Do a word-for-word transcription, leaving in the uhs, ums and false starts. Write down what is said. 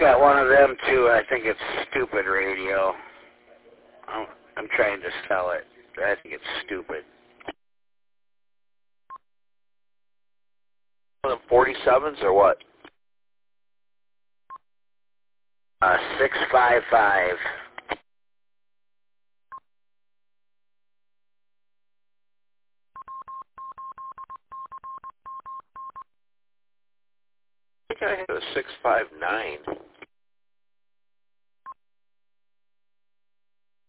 got one of them too. I think it's stupid radio. I'm, I'm trying to sell it. I think it's stupid. One of them forty-sevens or what? Uh, six five five. I think I had a six five nine.